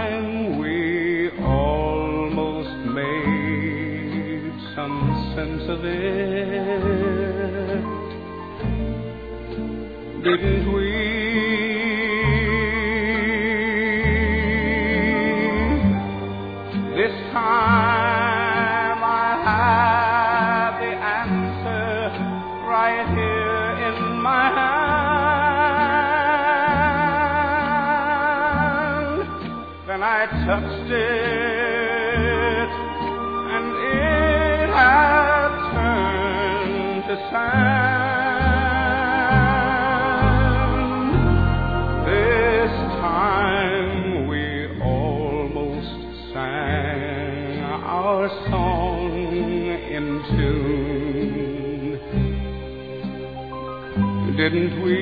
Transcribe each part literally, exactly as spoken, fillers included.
time we almost made some sense of it, didn't we? This time I have the answer right here in my hand. Then I touched it, and it had turned to sand. This time we almost sang our song in tune, didn't we?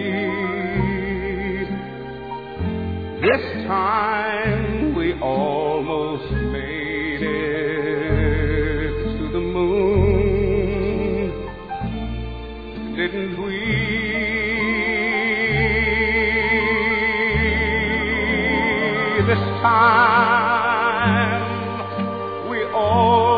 This time we almost made it to the moon, didn't we? This time we all